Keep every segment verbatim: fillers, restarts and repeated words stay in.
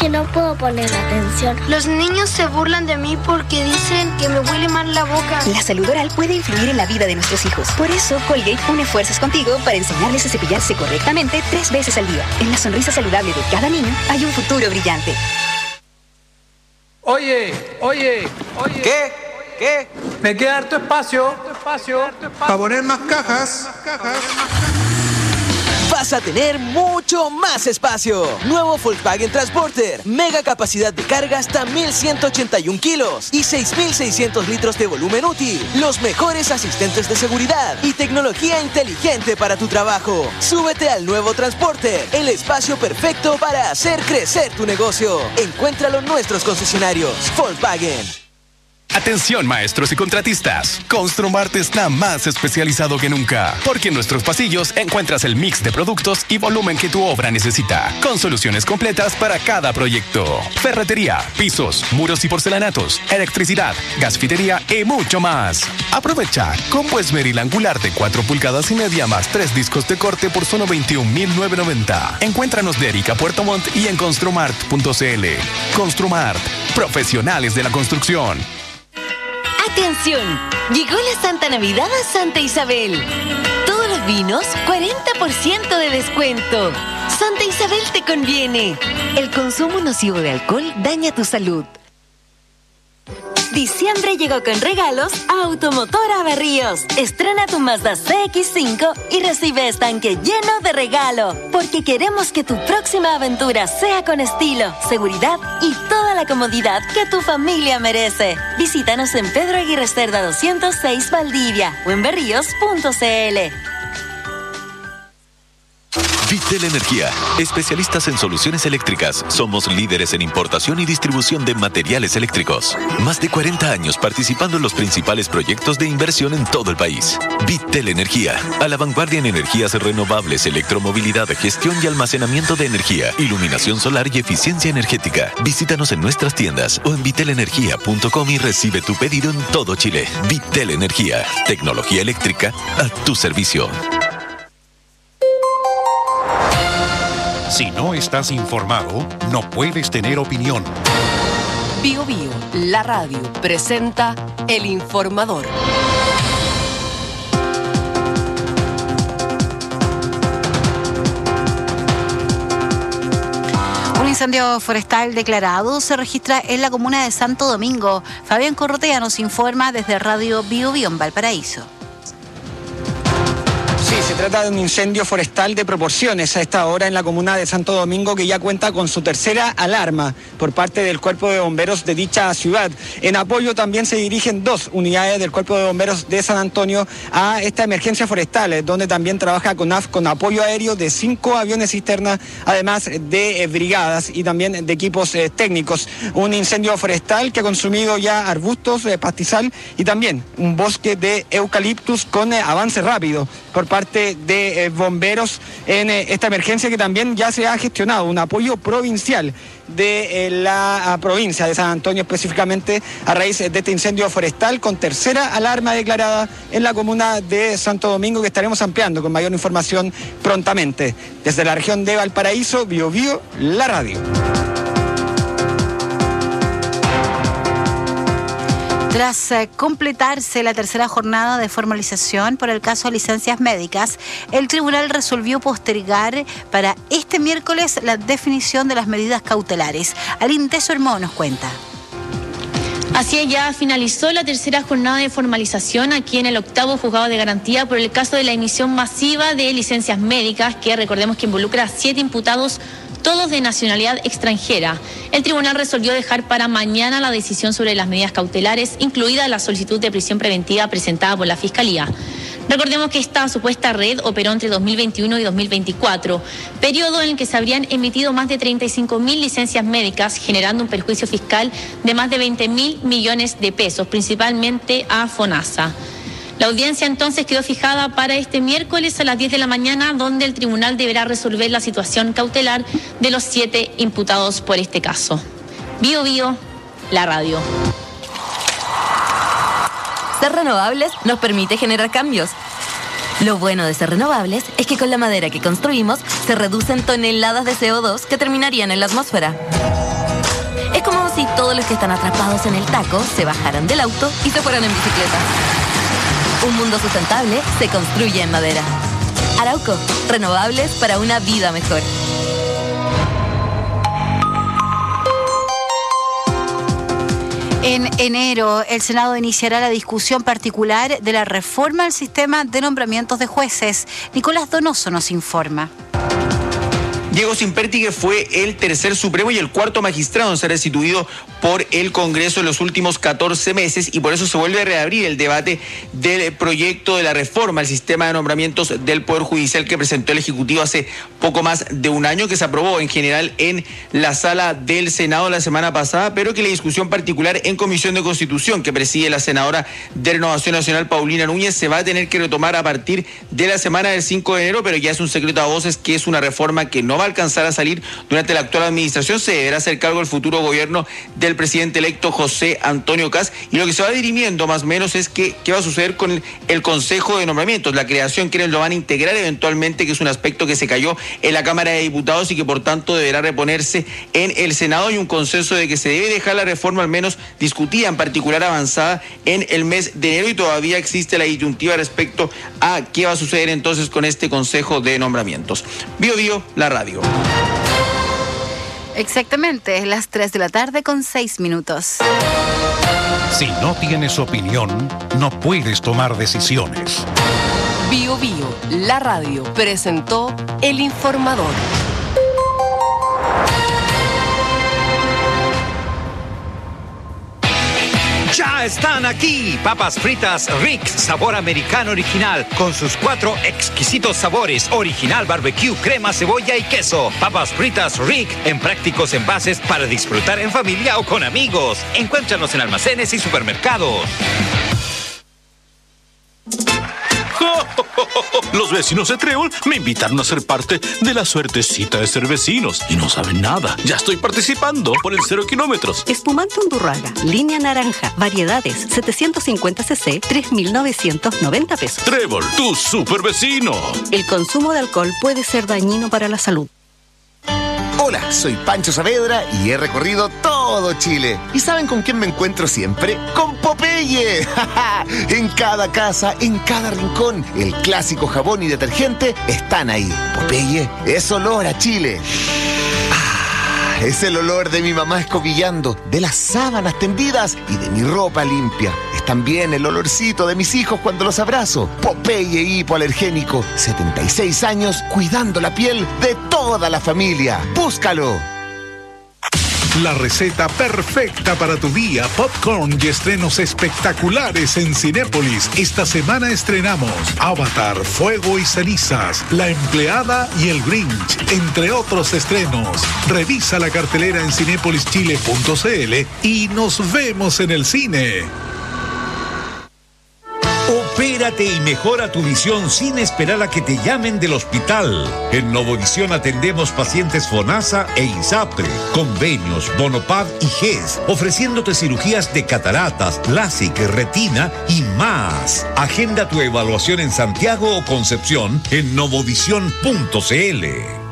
que no puedo poner atención. Los niños se burlan de mí porque dicen que me huele mal la boca. La salud oral puede influir en la vida de nuestros hijos. Por eso, Colgate une fuerzas contigo para enseñarles a cepillarse correctamente tres veces al día. En la sonrisa saludable de cada niño hay un futuro brillante. Oye, oye, oye. ¿Qué? ¿Qué? Me queda harto espacio, harto espacio, para poner más cajas. Más cajas. Vas a tener mucho más espacio. Nuevo Volkswagen Transporter. Mega capacidad de carga hasta mil ciento ochenta y un kilos y seis mil seiscientos litros de volumen útil. Los mejores asistentes de seguridad y tecnología inteligente para tu trabajo. Súbete al nuevo Transporter, el espacio perfecto para hacer crecer tu negocio. Encuéntralo en nuestros concesionarios. Volkswagen. Atención maestros y contratistas, Construmart está más especializado que nunca, porque en nuestros pasillos encuentras el mix de productos y volumen que tu obra necesita, con soluciones completas para cada proyecto. Ferretería, pisos, muros y porcelanatos, electricidad, gasfitería y mucho más. Aprovecha combo esmeril angular de cuatro pulgadas y media más tres discos de corte por solo veintiún mil novecientos noventa. Encuéntranos de Erika Puerto Montt y en construmart punto c l. Construmart, profesionales de la construcción. ¡Atención! Llegó la Santa Navidad a Santa Isabel. Todos los vinos, cuarenta por ciento de descuento. Santa Isabel te conviene. El consumo nocivo de alcohol daña tu salud. Diciembre llegó con regalos a Automotora Berríos. Estrena tu Mazda C X cinco y recibe estanque lleno de regalo. Porque queremos que tu próxima aventura sea con estilo, seguridad y toda la comodidad que tu familia merece. Visítanos en Pedro Aguirre Cerda doscientos seis Valdivia o en berríos punto c l. Vitel Energía, especialistas en soluciones eléctricas. Somos líderes en importación y distribución de materiales eléctricos. Más de cuarenta años participando en los principales proyectos de inversión en todo el país. Vitel Energía, a la vanguardia en energías renovables, electromovilidad, gestión y almacenamiento de energía, iluminación solar y eficiencia energética. Visítanos en nuestras tiendas o en vitel energía punto com y recibe tu pedido en todo Chile. Vitel Energía, tecnología eléctrica a tu servicio. Si no estás informado, no puedes tener opinión. Bio Bio, la radio, presenta El Informador. Un incendio forestal declarado se registra en la comuna de Santo Domingo. Fabián Corrotea nos informa desde Radio Bio Bio en Valparaíso. Sí, se trata de un incendio forestal de proporciones a esta hora en la comuna de Santo Domingo, que ya cuenta con su tercera alarma por parte del Cuerpo de Bomberos de dicha ciudad. En apoyo también se dirigen dos unidades del Cuerpo de Bomberos de San Antonio a esta emergencia forestal, donde también trabaja CONAF con apoyo aéreo de cinco aviones cisterna, además de eh, brigadas y también de equipos eh, técnicos. Un incendio forestal que ha consumido ya arbustos, eh, pastizal y también un bosque de eucaliptus con eh, avance rápido por parte de eh, bomberos en eh, esta emergencia, que también ya se ha gestionado un apoyo provincial de eh, la provincia de San Antonio, específicamente a raíz de este incendio forestal, con tercera alarma declarada en la comuna de Santo Domingo, que estaremos ampliando con mayor información prontamente. Desde la región de Valparaíso, Bio Bio, la radio. Tras eh, completarse la tercera jornada de formalización por el caso de licencias médicas, el tribunal resolvió postergar para este miércoles la definición de las medidas cautelares. Aline Teso Hermón nos cuenta. Así es, ya finalizó la tercera jornada de formalización aquí en el octavo juzgado de garantía por el caso de la emisión masiva de licencias médicas, que recordemos que involucra a siete imputados, todos de nacionalidad extranjera. El tribunal resolvió dejar para mañana la decisión sobre las medidas cautelares, incluida la solicitud de prisión preventiva presentada por la Fiscalía. Recordemos que esta supuesta red operó entre dos mil veintiuno y dos mil veinticuatro, periodo en el que se habrían emitido más de treinta y cinco mil licencias médicas, generando un perjuicio fiscal de más de veinte mil millones de pesos, principalmente a FONASA. La audiencia entonces quedó fijada para este miércoles a las diez de la mañana, donde el tribunal deberá resolver la situación cautelar de los siete imputados por este caso. Bio Bio, la radio. Ser renovables nos permite generar cambios. Lo bueno de ser renovables es que con la madera que construimos se reducen toneladas de C O dos que terminarían en la atmósfera. Es como si todos los que están atrapados en el taco se bajaran del auto y se fueran en bicicleta. Un mundo sustentable se construye en madera. Arauco, renovables para una vida mejor. En enero, el Senado iniciará la discusión particular de la reforma al sistema de nombramientos de jueces. Nicolás Donoso nos informa. Diego Simperti, que fue el tercer supremo y el cuarto magistrado en ser destituido por el Congreso en los últimos catorce meses, y por eso se vuelve a reabrir el debate del proyecto de la reforma al sistema de nombramientos del Poder Judicial que presentó el Ejecutivo hace poco más de un año, que se aprobó en general en la sala del Senado la semana pasada, pero que la discusión particular en Comisión de Constitución, que preside la senadora de Renovación Nacional, Paulina Núñez, se va a tener que retomar a partir de la semana del cinco de enero, pero ya es un secreto a voces que es una reforma que no va a alcanzar a salir durante la actual administración. Se deberá hacer cargo el futuro gobierno del presidente electo José Antonio Kast, y lo que se va dirimiendo más o menos es que qué va a suceder con el, el Consejo de Nombramientos, la creación, quienes lo van a integrar eventualmente, que es un aspecto que se cayó en la Cámara de Diputados y que por tanto deberá reponerse en el Senado. Hay un consenso de que se debe dejar la reforma al menos discutida, en particular avanzada, en el mes de enero, y todavía existe la disyuntiva respecto a qué va a suceder entonces con este Consejo de Nombramientos. Bio Bio, la radio. Exactamente, las tres de la tarde con seis minutos. Si no tienes opinión, no puedes tomar decisiones. Bio Bio, la radio, presentó El Informador. Ya están aquí, papas fritas Rick, sabor americano original, con sus cuatro exquisitos sabores, original, barbecue, crema, cebolla y queso. Papas fritas Rick, en prácticos envases para disfrutar en familia o con amigos. Encuéntranos en almacenes y supermercados. Los vecinos de Trébol me invitaron a ser parte de la suertecita de ser vecinos y no saben nada. Ya estoy participando por el cero kilómetros. Espumante Undurraga, línea naranja, variedades, setecientos cincuenta cc, tres mil novecientos noventa pesos. Trébol, tu super vecino. El consumo de alcohol puede ser dañino para la salud. Hola, soy Pancho Saavedra y he recorrido todo Chile. ¿Y saben con quién me encuentro siempre? ¡Con Popeye! En cada casa, en cada rincón, el clásico jabón y detergente están ahí. Popeye es olor a Chile. Ah, es el olor de mi mamá escobillando, de las sábanas tendidas y de mi ropa limpia. Es también el olorcito de mis hijos cuando los abrazo. Popeye hipoalergénico, setenta y seis años cuidando la piel de toda la familia. ¡Búscalo! La receta perfecta para tu día, popcorn y estrenos espectaculares en Cinépolis. Esta semana estrenamos Avatar, Fuego y Cenizas, La Empleada y El Grinch, entre otros estrenos. Revisa la cartelera en cinépolis chile punto c l y nos vemos en el cine. Opérate y mejora tu visión sin esperar a que te llamen del hospital. En Novovisión atendemos pacientes FONASA e INSAPRE, convenios, Bonopad y G E S, ofreciéndote cirugías de cataratas, LASIK, retina y más. Agenda tu evaluación en Santiago o Concepción en novovisión punto c l.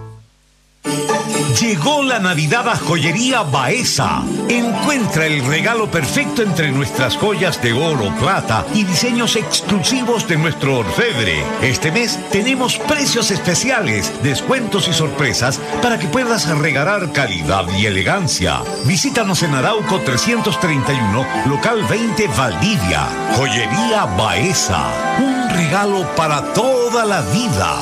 Llegó la Navidad a Joyería Baeza. Encuentra el regalo perfecto entre nuestras joyas de oro, plata y diseños exclusivos de nuestro orfebre. Este mes tenemos precios especiales, descuentos y sorpresas para que puedas regalar calidad y elegancia. Visítanos en Arauco trescientos treinta y uno, local veinte, Valdivia. Joyería Baeza. Un regalo para toda la vida.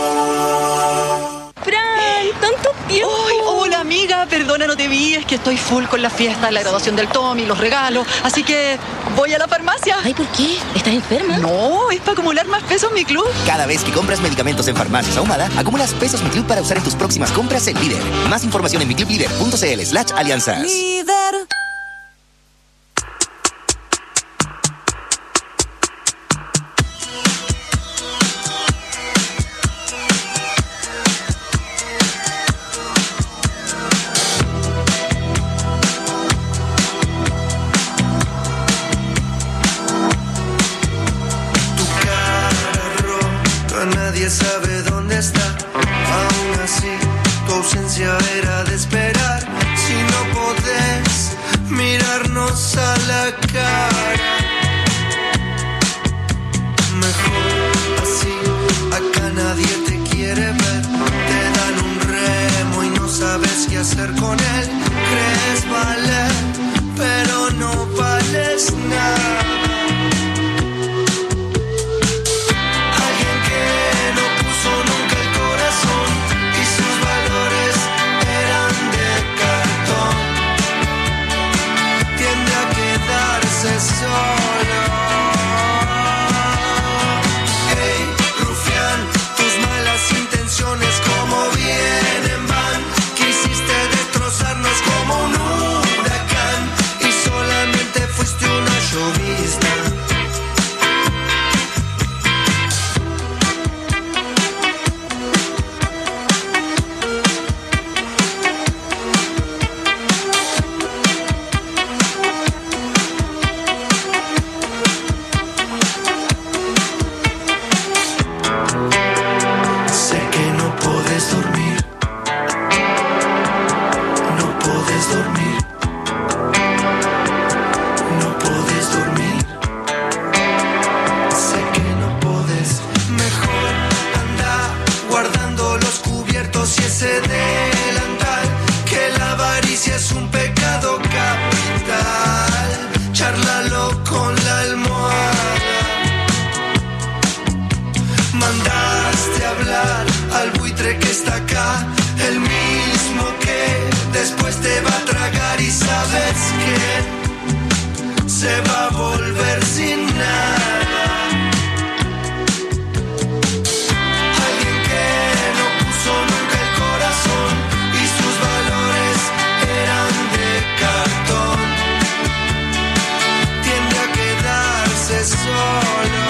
¡Tanto tiempo! ¡Ay, hola amiga! Perdona, no te vi, es que estoy full con la fiesta, la graduación del Tommy, los regalos, así que voy a la farmacia. Ay, ¿por qué? ¿Estás enferma? No, es para acumular más pesos en mi club. Cada vez que compras medicamentos en Farmacias Ahumada, acumulas pesos Mi Club para usar en tus próximas compras en Líder. Más información en miclublíder punto c l slash alianzas. Líder. manos a la cara. Mejor así, acá nadie te quiere ver. Te dan un remo y no sabes qué hacer con él. Crees valer, pero no vales nada. Alguien que no puso nunca el corazón y sus valores eran de cartón, tiende a quedarse solo. Hey, rufián, tus malas intenciones como vienen van. Quisiste destrozarnos como un huracán y solamente fuiste una llovizna. Sé que no puedes dormir, no puedes dormir, no puedes dormir. Sé que no puedes, mejor anda guardando los cubiertos y ese delantal, que la avaricia es un pecado capital. Chárlalo con la almohada. Mandaste hablar al buitre que está acá, el mismo que después te va a tragar y sabes que se va a volver sin nada. Alguien que no puso nunca el corazón y sus valores eran de cartón, tiende a quedarse solo.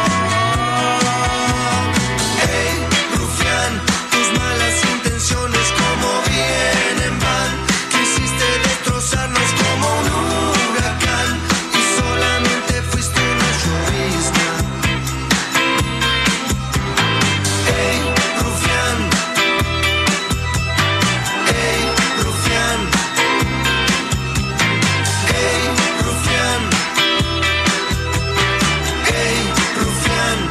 Como vienen van, quisiste destrozarnos como un huracán y solamente fuiste una llovizna. Ey, rufián, ey, rufián, ey, rufián, ey, rufián.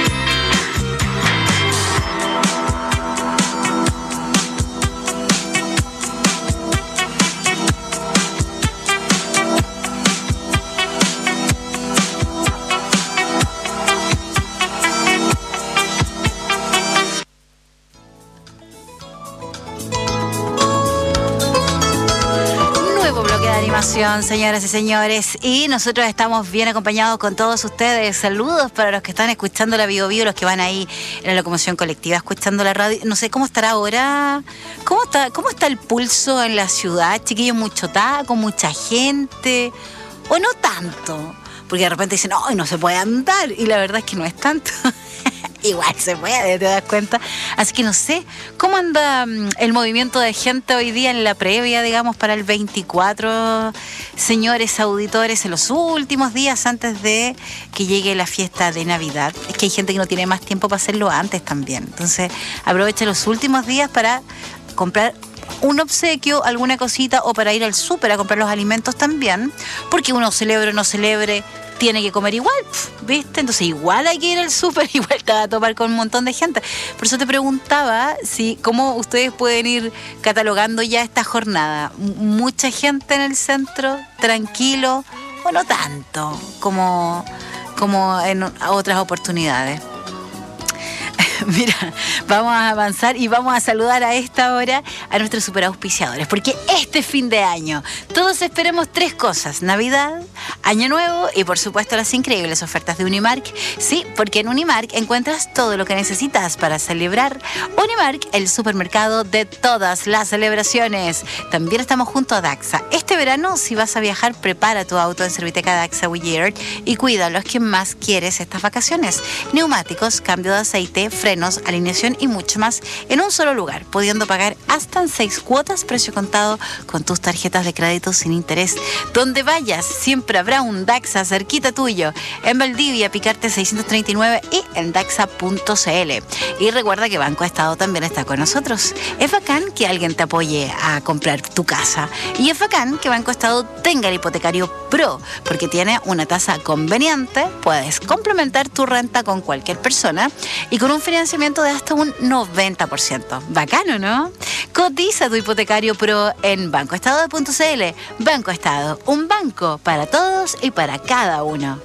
Señoras y señores, y nosotros estamos bien acompañados con todos ustedes. Saludos para los que están escuchando la Bio Bio, los que van ahí en la locomoción colectiva escuchando la radio. No sé cómo estará ahora, cómo está, cómo está el pulso en la ciudad, chiquillos, mucho taco, mucha gente, o no tanto, porque de repente dicen, no, no se puede andar, y la verdad es que no es tanto. Igual se puede, te das cuenta. Así que no sé, ¿cómo anda el movimiento de gente hoy día en la previa, digamos, para el veinticuatro, señores auditores, en los últimos días antes de que llegue la fiesta de Navidad? Es que hay gente que no tiene más tiempo para hacerlo antes también. Entonces, aprovecha los últimos días para comprar un obsequio, alguna cosita, o para ir al súper a comprar los alimentos también, porque uno celebre o no celebre, tiene que comer igual, ¿viste? Entonces igual hay que ir al súper, igual te va a topar con un montón de gente. Por eso te preguntaba si cómo ustedes pueden ir catalogando ya esta jornada. Mucha gente en el centro, tranquilo, o no tanto como, como en otras oportunidades. Mira, vamos a avanzar y vamos a saludar a esta hora a nuestros superauspiciadores, porque este fin de año todos esperemos tres cosas: Navidad, Año Nuevo y por supuesto las increíbles ofertas de Unimark. Sí, porque en Unimark encuentras todo lo que necesitas para celebrar. Unimark, el supermercado de todas las celebraciones. También estamos junto a Daxa. Este verano, si vas a viajar, prepara tu auto en Serviteca Daxa Goodyear y cuida a los que más quieres estas vacaciones. Neumáticos, cambio de aceite, frenos, alineación y mucho más en un solo lugar, pudiendo pagar hasta en seis cuotas, precio contado, con tus tarjetas de crédito sin interés. Donde vayas, siempre habrá un Daxa cerquita tuyo. En Valdivia, Picarte seiscientos treinta y nueve y en daxa punto c l. Y recuerda que Banco Estado también está con nosotros. Es bacán que alguien te apoye a comprar tu casa. Y es bacán que Banco Estado tenga el hipotecario Pro, porque tiene una tasa conveniente, puedes complementar tu renta con cualquier persona y con un financiamiento de hasta un noventa por ciento. Bacano, ¿no? Cotiza tu hipotecario Pro en banco estado punto c l. Banco Estado, un banco para todos y para cada uno.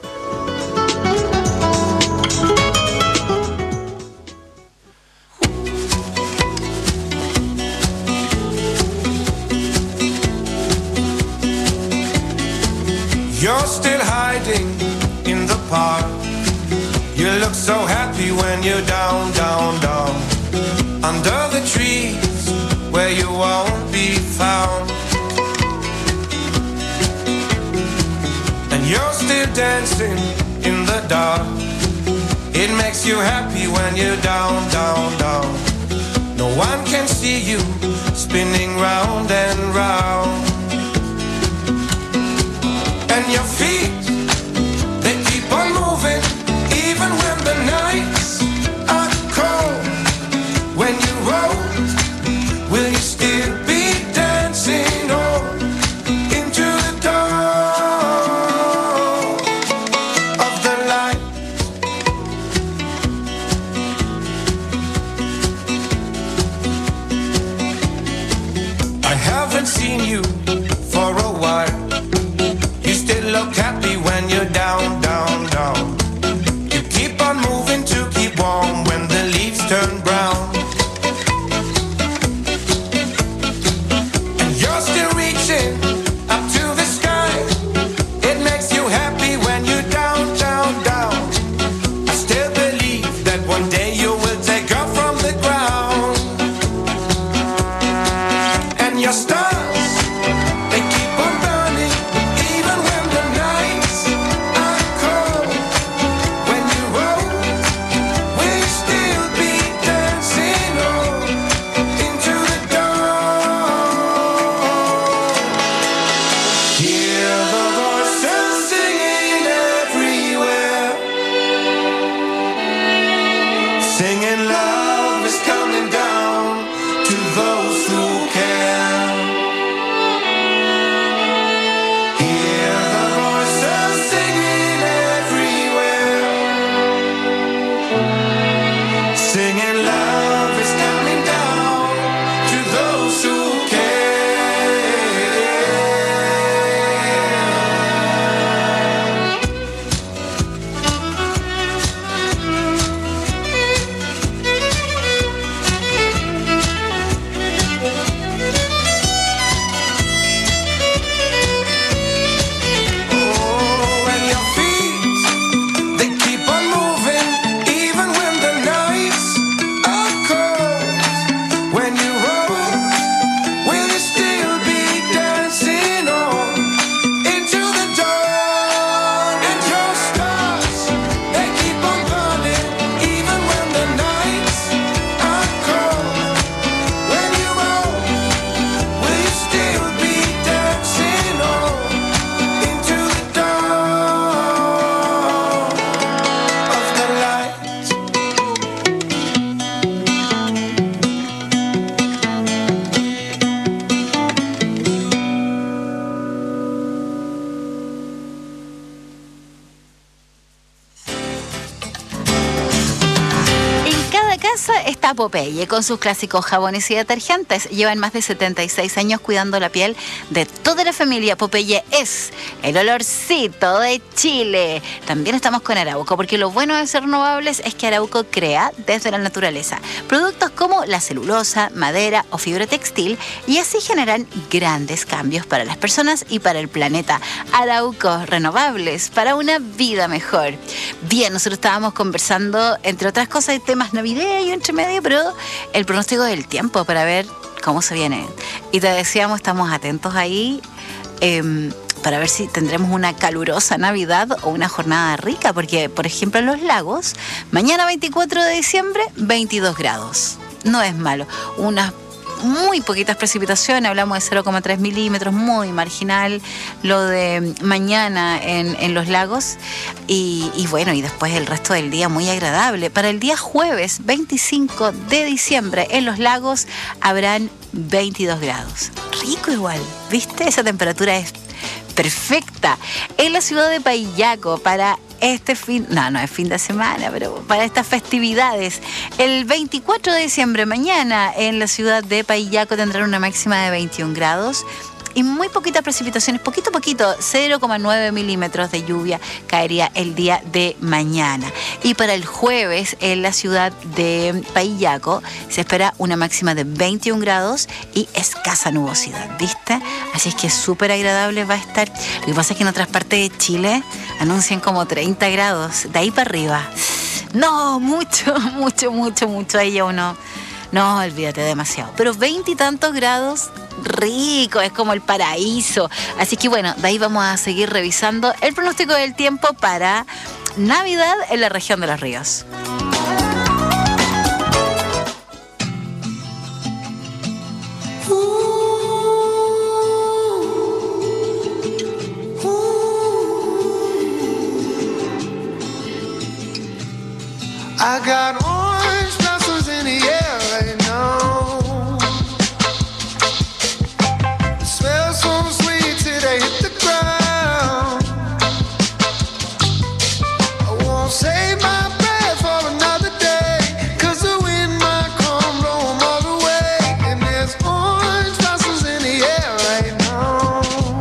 You're still hiding in the park. You look so happy when you're down, down, down. Under the trees where you won't be found. And you're still dancing in the dark. It makes you happy when you're down, down, down. No one can see you spinning round and round. And your feet, they keep on moving, even when the nights are cold. When you roll, will you still be dancing on into the dawn of the light? I haven't seen you for a while. Look happy when you're down, down, down. You keep on moving to keep warm when the leaves turn brown. And you're still reaching up to the sky. It makes you happy when you're down, down, down. I still believe that one day you will take off from the ground. And your stars, they keep on burning. Está Popeye con sus clásicos jabones y detergentes. Llevan más de setenta y seis años cuidando la piel de toda la familia. Popeye es el olorcito de Chile. También estamos con Arauco, porque lo bueno de ser renovables es que Arauco crea desde la naturaleza productos como la celulosa, madera o fibra textil, y así generan grandes cambios para las personas y para el planeta. Arauco, renovables para una vida mejor. Bien, nosotros estábamos conversando, entre otras cosas, de temas navideños y entre medio, pero el pronóstico del tiempo para ver cómo se viene. Y te decíamos, estamos atentos ahí eh, para ver si tendremos una calurosa Navidad o una jornada rica, porque, por ejemplo, en Los Lagos, mañana veinticuatro de diciembre, veintidós grados. No es malo. Unas muy poquitas precipitaciones, hablamos de cero coma tres milímetros, muy marginal lo de mañana en, en los lagos y, y bueno, y después el resto del día muy agradable. Para el día jueves veinticinco de diciembre en los lagos habrán veintidós grados. Rico igual, ¿viste? Esa temperatura es perfecta. En la ciudad de Paillaco para este fin, no, no es fin de semana, pero para estas festividades, el veinticuatro de diciembre, mañana, en la ciudad de Paillaco tendrán una máxima de veintiún grados y muy poquitas precipitaciones, poquito a poquito, cero coma nueve milímetros de lluvia caería el día de mañana. Y para el jueves, en la ciudad de Paillaco, se espera una máxima de veintiún grados y escasa nubosidad, ¿viste? Así es que súper agradable va a estar. Lo que pasa es que en otras partes de Chile anuncian como treinta grados, de ahí para arriba. No, mucho, mucho, mucho, mucho. Ahí ya uno, no, olvídate, demasiado. Pero veintitantos grados, rico, es como el paraíso. Así que bueno, de ahí vamos a seguir revisando el pronóstico del tiempo para Navidad en la región de Los Ríos. I got orange blossoms in the air right now. It smells so sweet till they hit the ground. I won't save my breath for another day, 'cause the wind might come blow 'em all away. And there's orange blossoms in the air right now.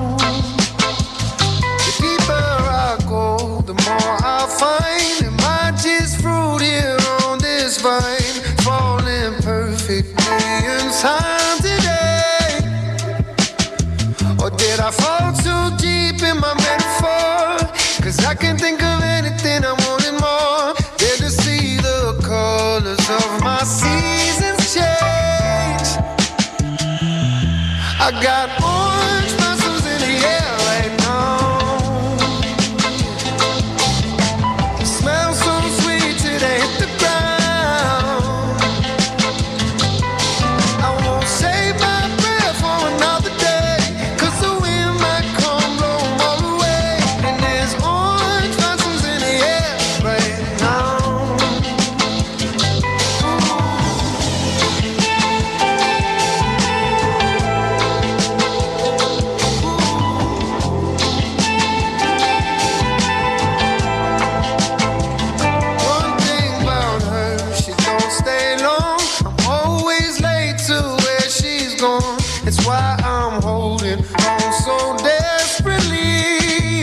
The deeper I go, the more I find. Am I just fruit here on this vine, falling perfectly in time today? Or did I fall too deep in my metaphor? 'Cause I can think of anything I'm wanting more than to see the colors of my seasons change. I got orange blossoms in the air right now. It smells so sweet till they hit the ground. I won't save my breath for another day, 'cause the wind might come blow 'em all away. And there's orange blossoms in the air right now. One thing about her, she don't stay long. I'm always late to where she's gone. It's why I'm holding on so desperately.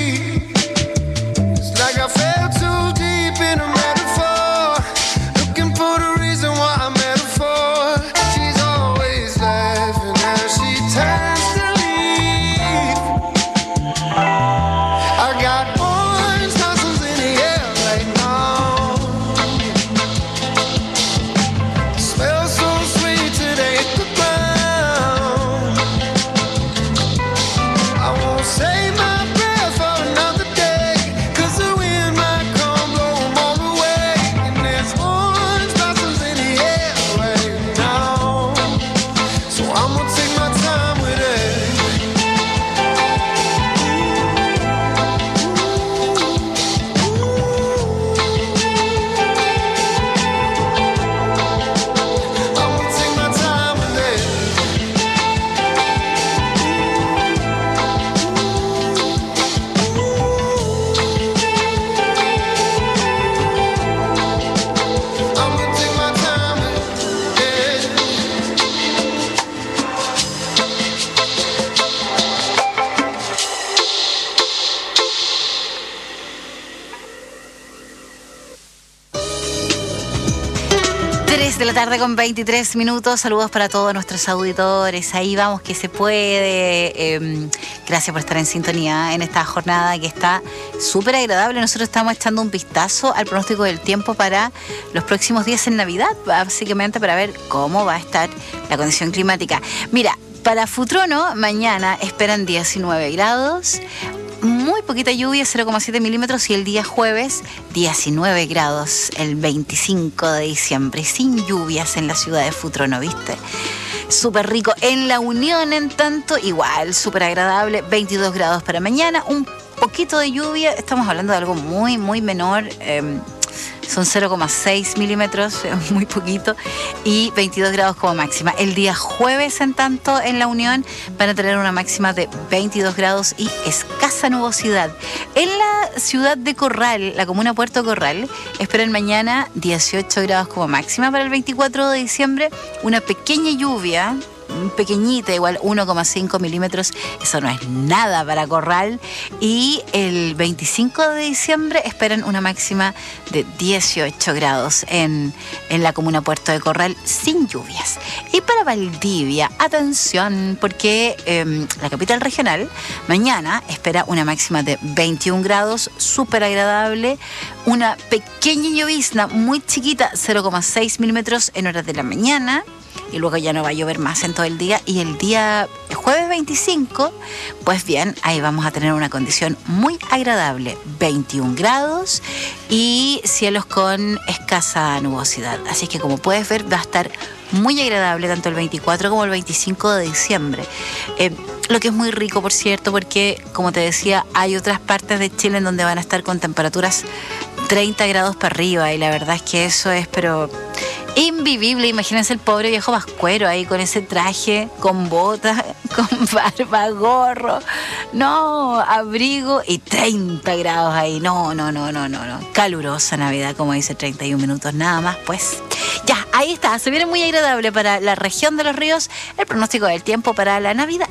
It's like I fell too deep in a metaphor, looking for the reason why I met her for. She's always laughing as she turns to leave. I got orange blossoms in the air right now. Smells so sweet till they hit the ground. I won't save my breath for another day, 'cause the wind might come blow 'em all away. And there's orange blossoms in the air right now. So I'm gonna take my time with it. I'm gonna take my time with it. I'm gonna take my time with it. tres de la tarde con veintitrés minutos. Saludos para todos nuestros auditores. Ahí vamos que se puede. Eh, gracias por estar en sintonía en esta jornada que está súper agradable. Nosotros estamos echando un vistazo al pronóstico del tiempo para los próximos días en Navidad, básicamente para ver cómo va a estar la condición climática. Mira, para Futrono mañana esperan diecinueve grados. Muy poquita lluvia, cero coma siete milímetros, y el día jueves diecinueve grados, el veinticinco de diciembre, sin lluvias en la ciudad de Futrono, ¿viste? súper rico. En La Unión, en tanto, igual, súper agradable, veintidós grados para mañana, un poquito de lluvia, estamos hablando de algo muy, muy menor, eh, son cero coma seis milímetros, muy poquito, y veintidós grados como máxima. El día jueves, en tanto, en La Unión van a tener una máxima de veintidós grados y escasa nubosidad. En la ciudad de Corral, la comuna Puerto Corral, esperan mañana dieciocho grados como máxima. Para el veinticuatro de diciembre, una pequeña lluvia, pequeñita, igual uno coma cinco milímetros, eso no es nada para Corral. Y el veinticinco de diciembre esperan una máxima de dieciocho grados en, en la comuna Puerto de Corral, sin lluvias. Y para Valdivia, atención, porque eh, la capital regional mañana espera una máxima de veintiún grados, súper agradable, una pequeña llovizna muy chiquita, cero coma seis milímetros en horas de la mañana, y luego ya no va a llover más en todo el día. Y el día jueves veinticinco, pues bien, ahí vamos a tener una condición muy agradable, veintiún grados y cielos con escasa nubosidad. Así que, como puedes ver, va a estar muy agradable tanto el veinticuatro como el veinticinco de diciembre. Eh, lo que es muy rico, por cierto, porque, como te decía, hay otras partes de Chile en donde van a estar con temperaturas treinta grados para arriba, y la verdad es que eso es, pero invivible. Imagínense el pobre viejo Pascuero ahí con ese traje, con botas, con barba, gorro, no, abrigo y treinta grados ahí. No, no, no, no, no, no. Calurosa Navidad, como dice, treinta y un minutos nada más, pues. Ya, ahí está. Se viene muy agradable para la región de Los Ríos el pronóstico del tiempo para la Navidad.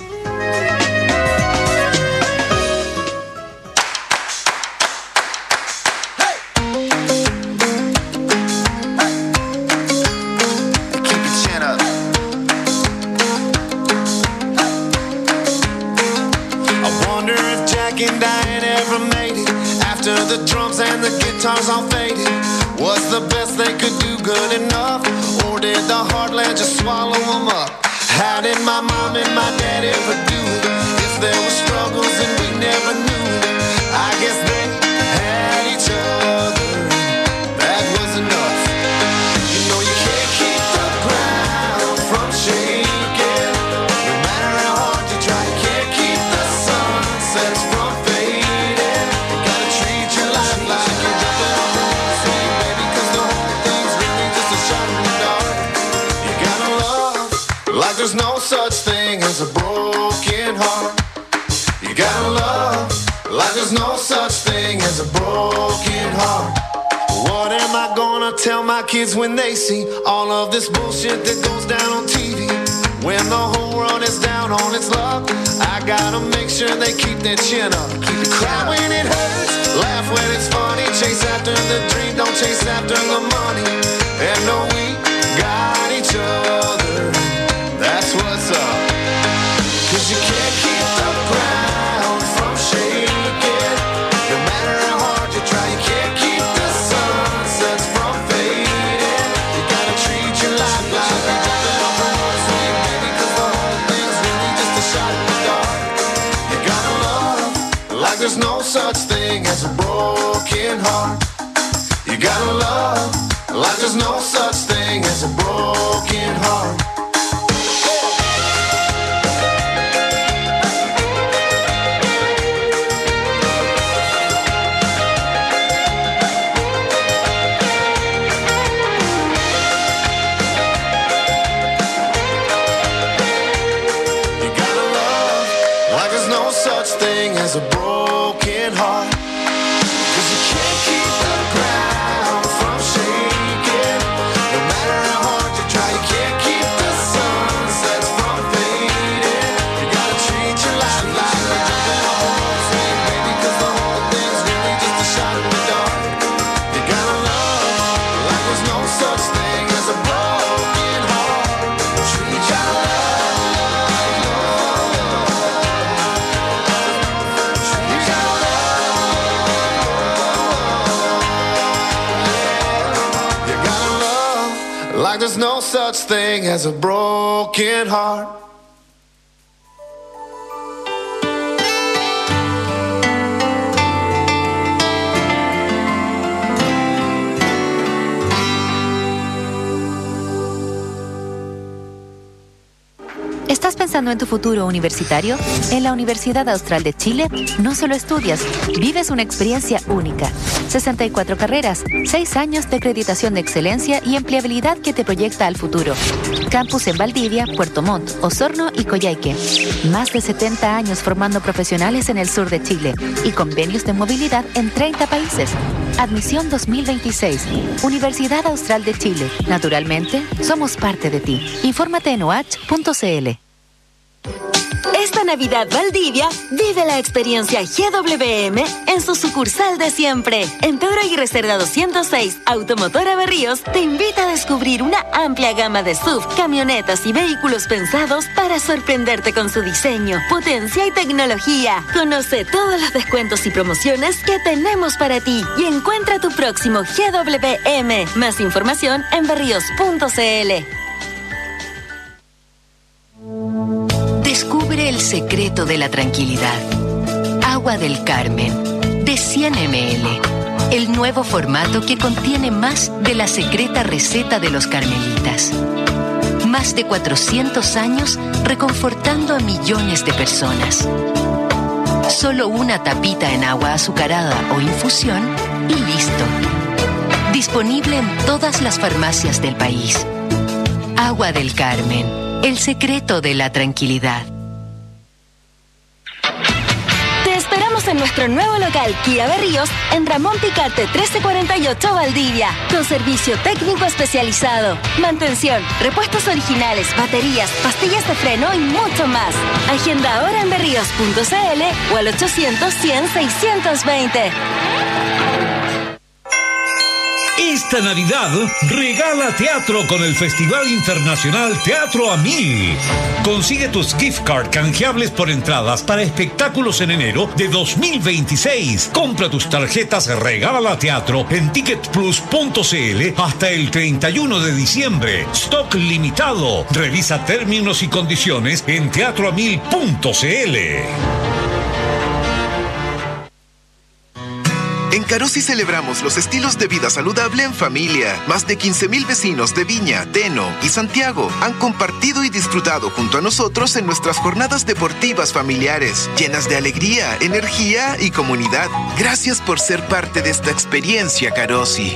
And Diane ever made it after the drums and the guitars all faded. Was the best they could do good enough, or did the heartland just swallow them up? How did my mom and my dad ever do it? If there were struggles and we never knew it, I guess they had each other. That was enough. You know you can't keep the ground from shaking, no matter how hard you try. You can't keep the sunsets from there's no such thing as a broken heart. You gotta love like there's no such thing as a broken heart. What am I gonna tell my kids when they see all of this bullshit that goes down on T V? When the whole world is down on its luck, I gotta make sure they keep their chin up. Cry when it hurts, laugh when it's funny. Chase after the dream, don't chase after the money. And no, we got each other. That's what's up. Cause you can't keep the ground from shaking, no matter how hard you try. You can't keep the sunsets from fading. You gotta treat your life like a jumping off a horse, sweet baby, cause the whole thing's really just a shot in the dark. You gotta love like there's no such thing as a broken heart. You gotta love like there's no such thing as a broken heart. As a broken heart, cause you can't keep the ground from shaking, no matter how hard you try. You can't keep the sunsets from fading. You gotta treat your life like a jumping off a horse, sweet baby, cause the whole thing's really just a shot in the dark. You gotta love like there's no such thing as a broken heart. Treat your love. Like there's no such thing as a broken heart. pensando en tu futuro universitario? En la Universidad Austral de Chile no solo estudias, vives una experiencia única. sesenta y cuatro carreras, seis años de acreditación de excelencia y empleabilidad que te proyecta al futuro. Campus en Valdivia, Puerto Montt, Osorno y Coyhaique. Más de setenta años formando profesionales en el sur de Chile y convenios de movilidad en treinta países. Admisión dos mil veintiséis. Universidad Austral de Chile. Naturalmente, somos parte de ti. Infórmate en o h punto c l. Esta Navidad Valdivia, vive la experiencia G W M en su sucursal de siempre. En Pedro Aguirre Cerda doscientos seis, Automotora Berríos te invita a descubrir una amplia gama de S U V, camionetas y vehículos pensados para sorprenderte con su diseño, potencia y tecnología. Conoce todos los descuentos y promociones que tenemos para ti y encuentra tu próximo G W M. Más información en berríos punto c l. Descubre el secreto de la tranquilidad. Agua del Carmen, de cien mililitros. El nuevo formato que contiene más de la secreta receta de los carmelitas. Más de cuatrocientos años reconfortando a millones de personas. Solo una tapita en agua azucarada o infusión y listo. Disponible en todas las farmacias del país. Agua del Carmen. El secreto de la tranquilidad. Te esperamos en nuestro nuevo local Kia Berríos en Ramón Picarte trece cuarenta y ocho Valdivia, con servicio técnico especializado, mantención, repuestos originales, baterías, pastillas de freno y mucho más. Agenda ahora en berríos punto c l o al ochocientos cien seiscientos veinte. Esta Navidad, regala teatro con el Festival Internacional Teatro a Mil. Consigue tus gift card canjeables por entradas para espectáculos en enero de dos mil veintiséis. Compra tus tarjetas Regala Teatro en ticket plus punto c l hasta el treinta y uno de diciembre. Stock limitado. Revisa términos y condiciones en teatro a mil punto c l. En Carosi celebramos los estilos de vida saludable en familia. Más de quince mil vecinos de Viña, Teno y Santiago han compartido y disfrutado junto a nosotros en nuestras jornadas deportivas familiares, llenas de alegría, energía y comunidad. Gracias por ser parte de esta experiencia, Carosi.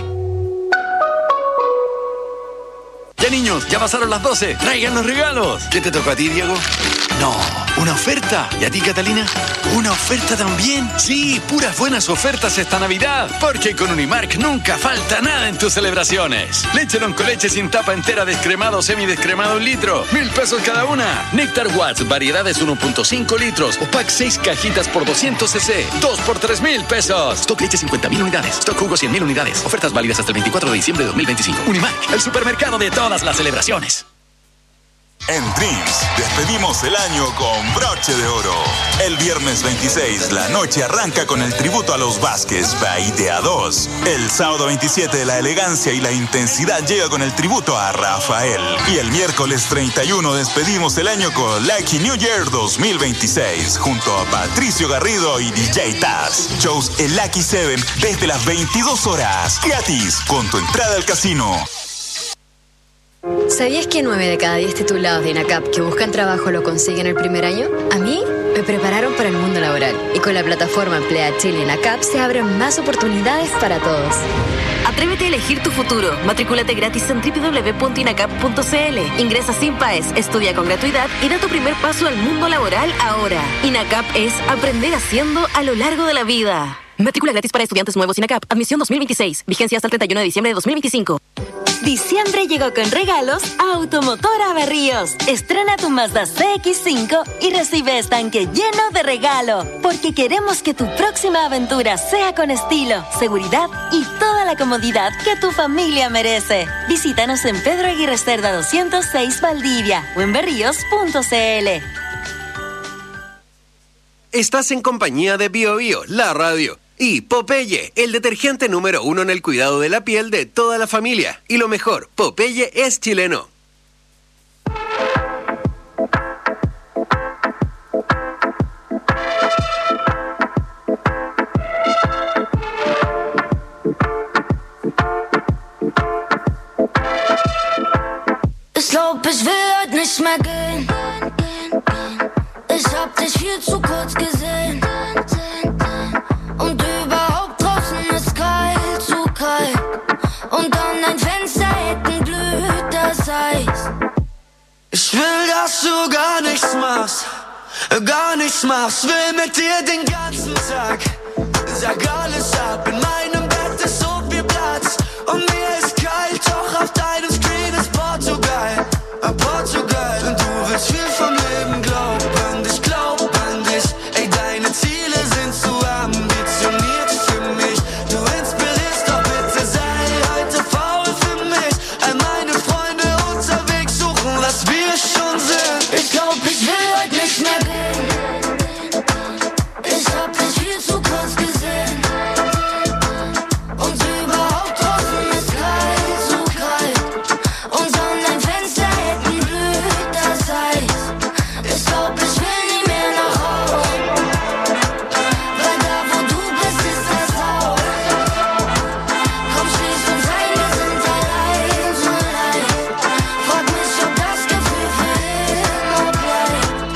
Ya niños, ya pasaron las doce. Traigan los regalos. ¿Qué te tocó a ti, Diego? No, una oferta. ¿Y a ti, Catalina? ¿Una oferta también? Sí, puras buenas ofertas esta Navidad. Porque con Unimark nunca falta nada en tus celebraciones. Leche con leche sin tapa entera, descremado o semidescremado un litro. Mil pesos cada una. Néctar Watts, variedades uno punto cinco litros. O pack seis cajitas por doscientos centilitros. Dos por tres mil pesos. Stock leche cincuenta mil unidades. Stock jugo cien mil unidades. Ofertas válidas hasta el veinticuatro de diciembre de dos mil veinticinco. Unimark, el supermercado de todas las celebraciones. En Dreams, despedimos el año con broche de oro. El viernes veintiséis, la noche arranca con el tributo a los Vázquez by de A dos. El sábado veintisiete, la elegancia y la intensidad llega con el tributo a Rafael. Y el miércoles treinta y uno, despedimos el año con Lucky New Year dos mil veintiséis, junto a Patricio Garrido y D J Taz. Shows el Lucky Seven desde las veintidós horas. Gratis, con tu entrada al casino. ¿Sabías que nueve de cada diez titulados de INACAP que buscan trabajo lo consiguen el primer año? A mí me prepararon para el mundo laboral y con la plataforma Emplea Chile INACAP se abren más oportunidades para todos. Atrévete a elegir tu futuro. Matricúlate gratis en doble u doble u doble u punto inacap punto c l. Ingresa sin P A E S, estudia con gratuidad y da tu primer paso al mundo laboral ahora. INACAP es aprender haciendo a lo largo de la vida. Matrícula gratis para estudiantes nuevos INACAP. Admisión dos mil veintiséis. Vigencia hasta el treinta y uno de diciembre de dos mil veinticinco. Diciembre llegó con regalos a Automotora Berríos. Estrena tu Mazda C X cinco y recibe estanque lleno de regalo. Porque queremos que tu próxima aventura sea con estilo, seguridad y toda la comodidad que tu familia merece. Visítanos en Pedro Aguirre Cerda doscientos seis Valdivia o en berríos punto c l. Estás en compañía de Bio Bio, la radio. Y Popeye, el detergente número uno en el cuidado de la piel de toda la familia. Y lo mejor, Popeye es chileno. Das Lob, es wird nicht mehr gehen. nichts machst, gar nichts machst, will mit dir den ganzen Tag. Sag alles ab, in meinem Bett ist so viel Platz. Und mir ist kalt, doch auf deinem Screen ist Portugal. Portugal. Und du willst viel vom Leben, glaub an dich, glaub an dich. Ey, deine Ziele sind zu ambitioniert für mich. Du inspirierst, doch bitte sei heute faul für mich. All meine Freunde unterwegs suchen, was wir schon sind. Ich glaub, ich will heute nicht mehr gehen. Ich hab dich viel zu kurz gesehen. Und überhaupt draußen ist kalt, zu kalt. Und an dein Fenster hätten blüht das Eis. Ich glaub, ich will nie mehr nach Hause. Weil da, wo du bist, ist das Haus. Komm, schließ uns ein, wir sind allein, so allein. Frag mich, ob das Gefühl für immer bleibt.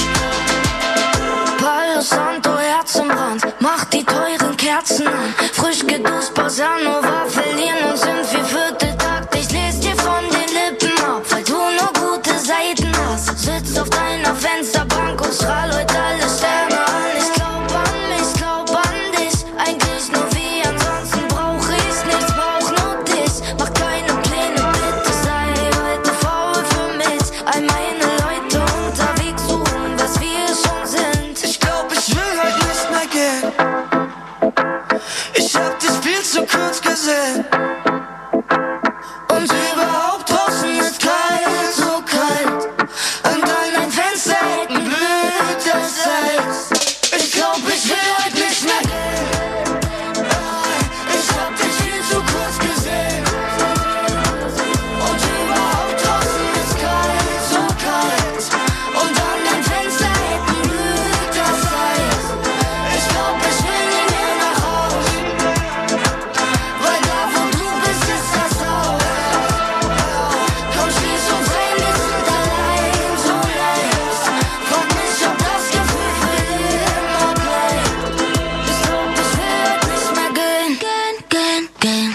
Palo Santo, Herz im Brand, mach die teuren Kerzen an. Frisch geduscht, Bossa Nova, verlieren uns im Viervierteltakt. Ich les dir von den Lippen ab, weil du nur gute Seiten hast. Sitz auf deiner Fensterbank und strahl heute alle Sterne an. Ich glaub an mich, glaub an dich, eigentlich nur wie ansonsten brauch ich's nichts, brauch nur dich. Mach keine Pläne, bitte sei heute faul für mich. All meine Leute unterwegs suchen, was wir schon sind. Ich glaub, ich will heute nicht mehr gehen. Ich hab dich viel zu kurz gesehen. Und überhaupt draußen ist kalt, so kalt. Und an dein Fenster hätten blüht das Eis. Ich glaub, ich will heute nicht mehr gehen. Ich hab dich viel zu kurz gesehen. Und überhaupt draußen ist kalt, so kalt. Und an dein Fenster hätten blüht das Eis. Ich glaub, ich will nie mehr nach Hause. Weil da, wo du bist, ist das Haus. Komm, schließ uns ein, wir sind allein, so leicht. Frag mich, ob das Gefühl für immer bleibt. Ich glaub, ich will heute nicht mehr gehen, gehen, gehen, gehen.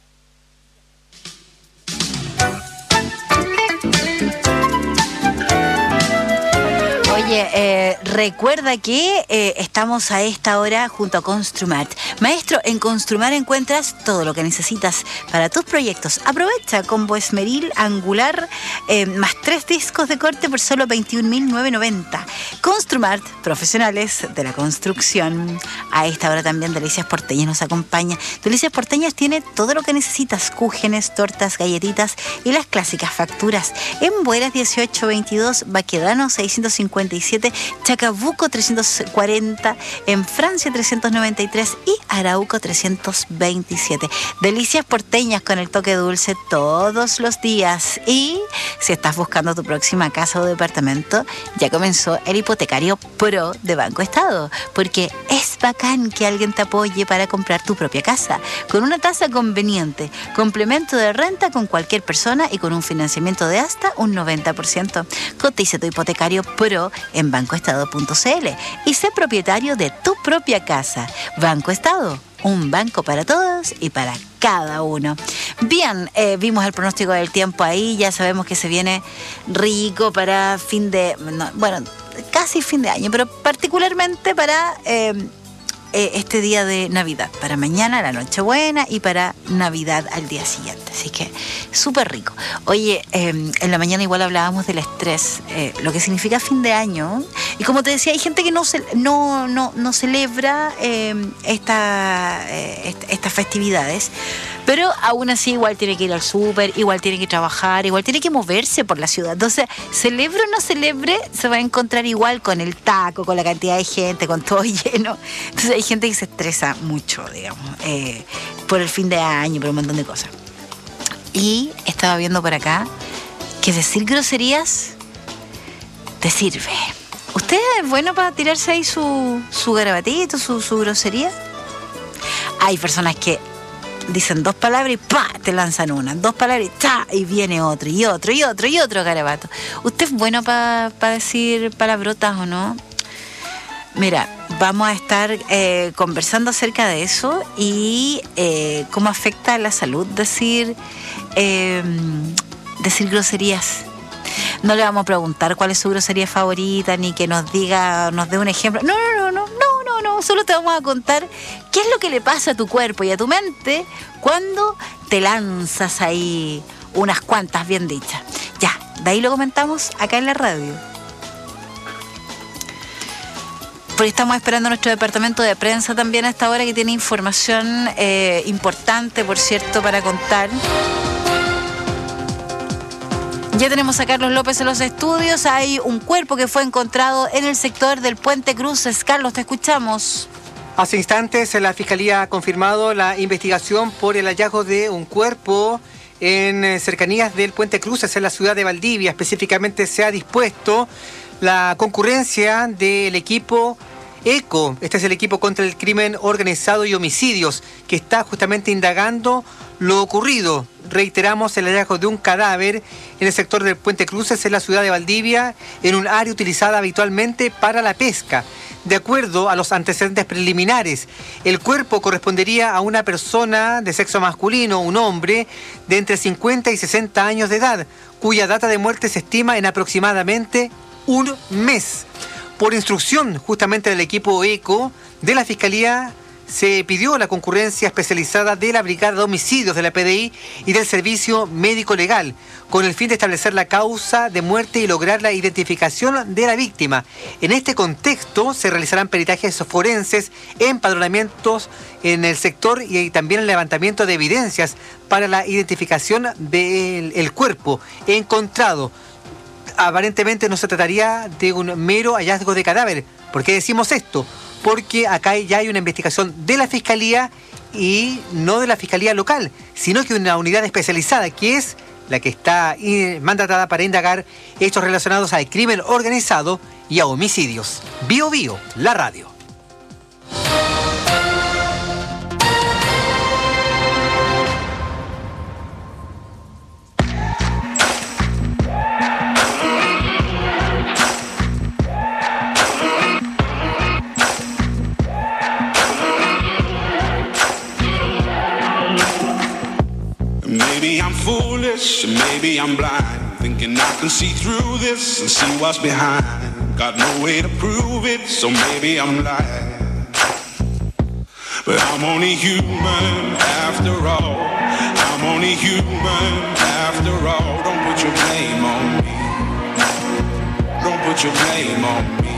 Oye, eh, recuerda que eh, estamos a esta hora junto a Construmart. Maestro, en Construmart encuentras todo lo que necesitas para tus proyectos. Aprovecha combo esmeril angular eh, más tres discos de corte por solo veintiún mil novecientos noventa. Construmart, profesionales de la construcción. A esta hora también Delicias Porteñas nos acompaña. Delicias Porteñas tiene todo lo que necesitas: cúgenes, tortas, galletitas y las clásicas facturas. En Bueras dieciocho veintidós, Baquedano seiscientos cincuenta y siete, Chacabuco trescientos cuarenta, en Francia trescientos noventa y tres y Arauco trescientos veintisiete. Delicias Porteñas con el toque dulce todos los días. Y si estás buscando tu próxima casa o departamento, ya comenzó el Hipotecario Pro de Banco Estado, porque es bacán que alguien te apoye para comprar tu propia casa, con una tasa conveniente, complemento de renta con cualquier persona y con un financiamiento de hasta un noventa por ciento. Cotiza tu Hipotecario Pro en bancoestado punto c l y sé propietario de tu propia casa. Banco Estado, un banco para todos y para cada uno. Bien, eh, vimos el pronóstico del tiempo ahí, ya sabemos que se viene rico para fin de, no, bueno, casi fin de año, pero particularmente para eh, eh, este día de Navidad, para mañana la Nochebuena y para Navidad al día siguiente. Así que súper rico. Oye, eh, en la mañana igual hablábamos del estrés, eh, lo que significa fin de año. Y como te decía, hay gente que no ce- no, no, no celebra eh, esta, eh, est- estas festividades, pero aún así igual tiene que ir al súper, igual tiene que trabajar, igual tiene que moverse por la ciudad. Entonces, celebre o no celebre, se va a encontrar igual con el taco, con la cantidad de gente, con todo lleno. Entonces hay gente que se estresa mucho, digamos, eh, por el fin de año, por un montón de cosas. Y estaba viendo por acá que decir groserías te sirve. ¿Usted es bueno para tirarse ahí su, su garabatito, su, su grosería? Hay personas que dicen dos palabras y ¡pa! Te lanzan una. Dos palabras y ¡ta! Y viene otro, y otro, y otro, y otro garabato. ¿Usted es bueno para pa decir palabrotas o no? Mira, vamos a estar eh, conversando acerca de eso y eh, cómo afecta a la salud decir, eh, decir groserías. No le vamos a preguntar cuál es su grosería favorita, ni que nos diga, nos dé un ejemplo. No, no, no, no, no, no, no. Solo te vamos a contar qué es lo que le pasa a tu cuerpo y a tu mente cuando te lanzas ahí unas cuantas bien dichas. Ya, de ahí lo comentamos acá en la radio. Porque estamos esperando a nuestro departamento de prensa también a esta hora, que tiene información eh, importante, por cierto, para contar. Ya tenemos a Carlos López en los estudios. Hay un cuerpo que fue encontrado en el sector del Puente Cruces. Carlos, te escuchamos. Hace instantes la Fiscalía ha confirmado la investigación por el hallazgo de un cuerpo en cercanías del Puente Cruces, en la ciudad de Valdivia. Específicamente se ha dispuesto la concurrencia del equipo ECO. Este es el equipo contra el crimen organizado y homicidios, que está justamente indagando lo ocurrido. Reiteramos el hallazgo de un cadáver en el sector del Puente Cruces, en la ciudad de Valdivia, en un área utilizada habitualmente para la pesca. De acuerdo a los antecedentes preliminares, el cuerpo correspondería a una persona de sexo masculino, un hombre de entre cincuenta y sesenta años de edad, cuya data de muerte se estima en aproximadamente un mes. Por instrucción justamente del equipo ECO de la Fiscalía, se pidió la concurrencia especializada de la Brigada de Homicidios de la P D I y del Servicio Médico Legal, con el fin de establecer la causa de muerte y lograr la identificación de la víctima. En este contexto se realizarán peritajes forenses, empadronamientos en el sector y también el levantamiento de evidencias para la identificación del el cuerpo encontrado. Aparentemente no se trataría de un mero hallazgo de cadáver. ¿Por qué decimos esto? Porque acá ya hay una investigación de la Fiscalía y no de la Fiscalía local, sino que una unidad especializada que es la que está mandatada para indagar hechos relacionados al crimen organizado y a homicidios. Bio Bio, la radio. Maybe I'm foolish, maybe I'm blind, thinking I can see through this and see what's behind. Got no way to prove it, so maybe I'm lying. But I'm only human after all. I'm only human after all. Don't put your blame on me. Don't put your blame on me.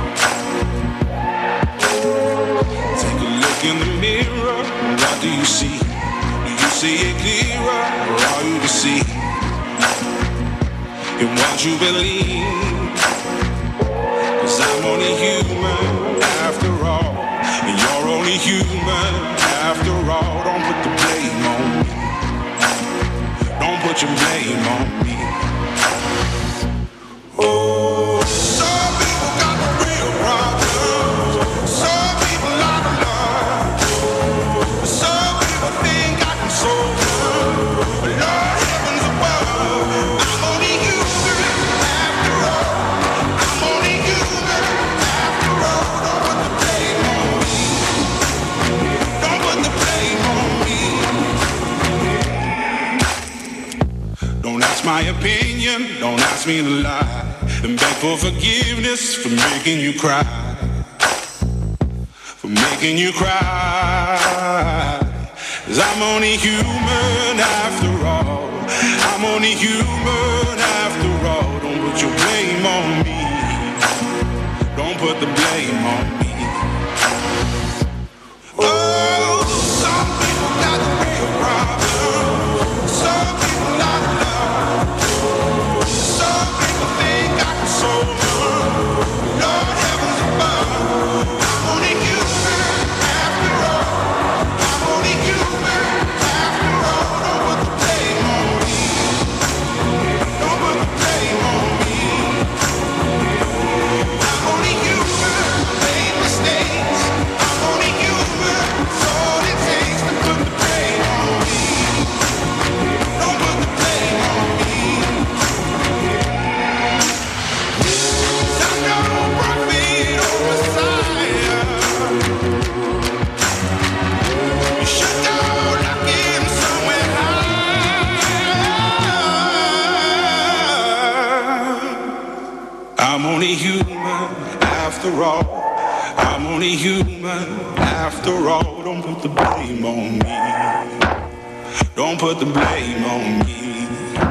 Take a look in the mirror, what do you see? See it clearer, or are you deceived in what you believe? Cause I'm only human after all, and you're only human after all. Don't put the blame on me. Don't put your blame on me. Oh, some people got the real problems. Some people out of love. Some people think I can solve them. But Lord heavens above, I'm only human after all. I'm only human after all. Don't put the blame on me. Don't put the blame on me. Don't ask my opinion, don't ask me to lie, and beg for forgiveness for making you cry, for making you cry. Cause I'm only human after all. I'm only human after all. Don't put your blame on me. Don't put the blame on me. Oh, some people got the real problem. Some people not love. Some people think I can solve them. Lord heavens above, I'm only human after all. I'm only human after all. Don't put the blame on me. Don't put the blame on me. I'm only human, baby. human after all. I'm only human after all. Don't put the blame on me. Don't put the blame on me.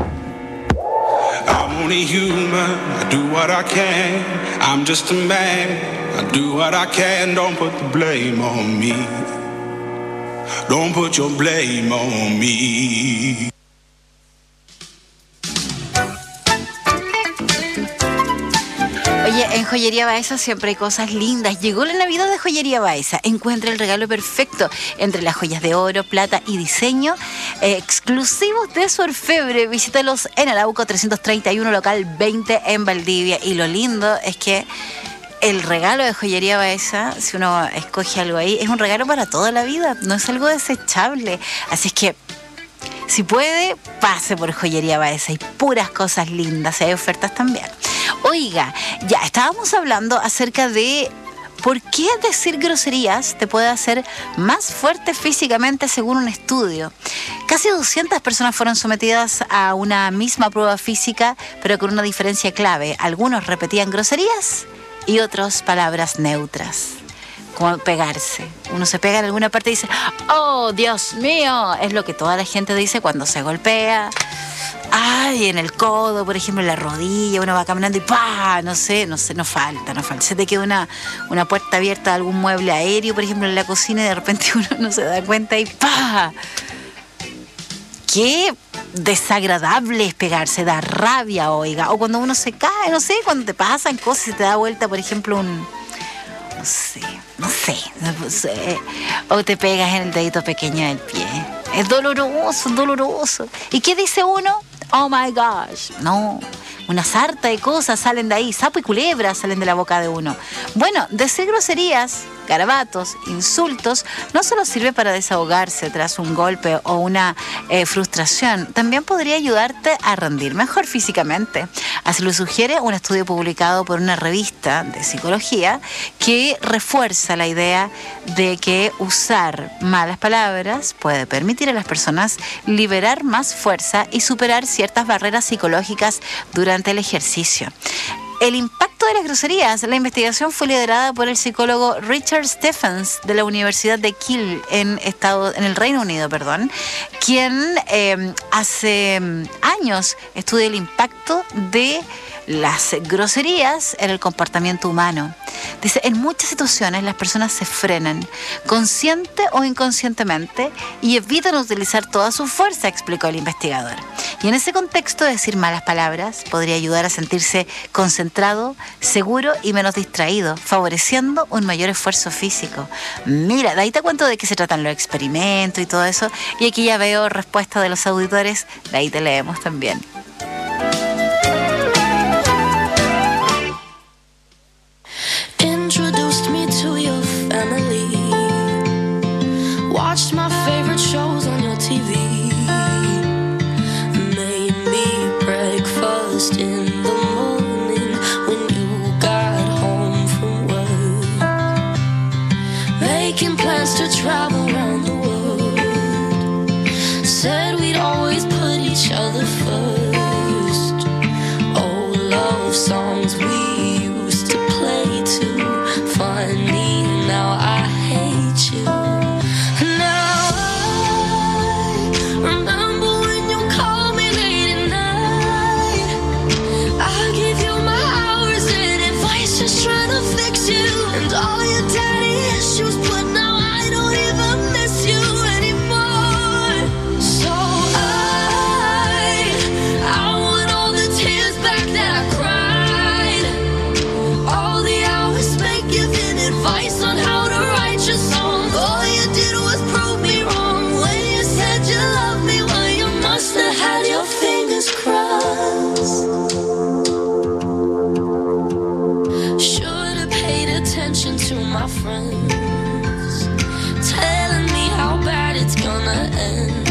I'm only human. I do what I can. I'm just a man. I do what I can. Don't put the blame on me. Don't put your blame on me. Oye, en Joyería Baeza siempre hay cosas lindas. Llegó la Navidad de Joyería Baeza. Encuentra el regalo perfecto entre las joyas de oro, plata y diseño eh, exclusivos de su orfebre. Visítalos en Arauco trescientos treinta y uno, local veinte en Valdivia. Y lo lindo es que el regalo de Joyería Baeza, si uno escoge algo ahí, es un regalo para toda la vida. No es algo desechable. Así es que, si puede, pase por Joyería Baeza. Hay puras cosas lindas. Hay ofertas también. Oiga, ya estábamos hablando acerca de por qué decir groserías te puede hacer más fuerte físicamente según un estudio. Casi doscientas personas fueron sometidas a una misma prueba física, pero con una diferencia clave. Algunos repetían groserías y otros palabras neutras. Como pegarse. Uno se pega en alguna parte y dice, ¡oh, Dios mío! Es lo que toda la gente dice cuando se golpea. Ay, en el codo, por ejemplo, en la rodilla, uno va caminando y ¡pah! No sé, no sé, no falta, no falta. Se te queda una, una puerta abierta de algún mueble aéreo, por ejemplo, en la cocina, y de repente uno no se da cuenta y ¡pah! Qué desagradable es pegarse, da rabia, oiga. O cuando uno se cae, no sé, cuando te pasan cosas y te da vuelta, por ejemplo, un... no sé, no sé, no sé. O te pegas en el dedito pequeño del pie. Es doloroso, doloroso. ¿Y qué dice uno? Oh my gosh. No, una sarta de cosas salen de ahí. Sapo y culebra salen de la boca de uno. Bueno, decir groserías, garabatos, insultos, no solo sirve para desahogarse tras un golpe o una eh, frustración, también podría ayudarte a rendir mejor físicamente. Así lo sugiere un estudio publicado por una revista de psicología que refuerza la idea de que usar malas palabras puede permitir a las personas liberar más fuerza y superar ciertas barreras psicológicas durante el ejercicio. El impacto de las groserías. La investigación fue liderada por el psicólogo Richard Stephens de la Universidad de Kiel en, Estado, en el Reino Unido, perdón, quien eh, hace años estudia el impacto de las groserías en el comportamiento humano. Dice, en muchas situaciones las personas se frenan, consciente o inconscientemente, y evitan utilizar toda su fuerza, explicó el investigador. Y en ese contexto, decir malas palabras podría ayudar a sentirse concentrado, seguro y menos distraído, favoreciendo un mayor esfuerzo físico. Mira, de ahí te cuento de qué se tratan los experimentos y todo eso, y aquí ya veo respuesta de los auditores, de ahí te leemos también. Introduced me to your family. Watched my favorite shows on your T V. Made me breakfast in the morning when you got home from work. Making plans to travel around the world. Said we'd always put each other first. Old love songs we used to play too. Funny, now I hate you. Now I remember when you called me late at night. I give you my hours and advice, just trying to fix you and all your daddy issues, but now I don't even miss you anymore. So I, I want all the tears back that I cried. All the hours spent giving advice on how to write your songs. All you did was prove me wrong when you said you loved me. Well, you must have had your fingers crossed. Should have paid attention to my friends, telling me how bad it's gonna end.